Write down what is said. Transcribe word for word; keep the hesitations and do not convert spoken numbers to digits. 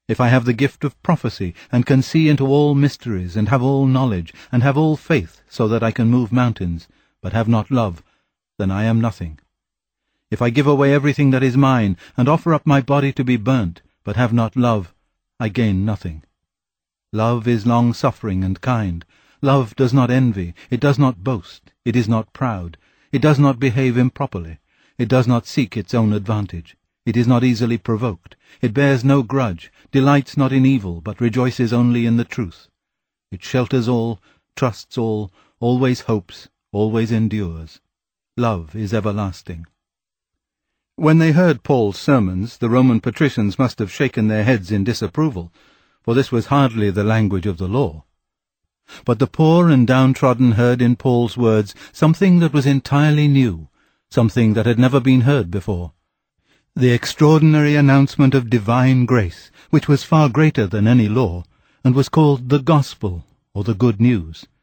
if I have the gift of prophecy, and can see into all mysteries, and have all knowledge, and have all faith, so that I can move mountains, but have not love, then I am nothing. If I give away everything that is mine, and offer up my body to be burnt, but have not love, I gain nothing. Love is long-suffering and kind. Love does not envy, it does not boast, it is not proud, it does not behave improperly, it does not seek its own advantage, it is not easily provoked, it bears no grudge, delights not in evil, but rejoices only in the truth. It shelters all, trusts all, always hopes, always endures. Love is everlasting. When they heard Paul's sermons, the Roman patricians must have shaken their heads in disapproval, for this was hardly the language of the law. But the poor and downtrodden heard in Paul's words something that was entirely new, something that had never been heard before. The extraordinary announcement of divine grace, which was far greater than any law, and was called the gospel, or the good news.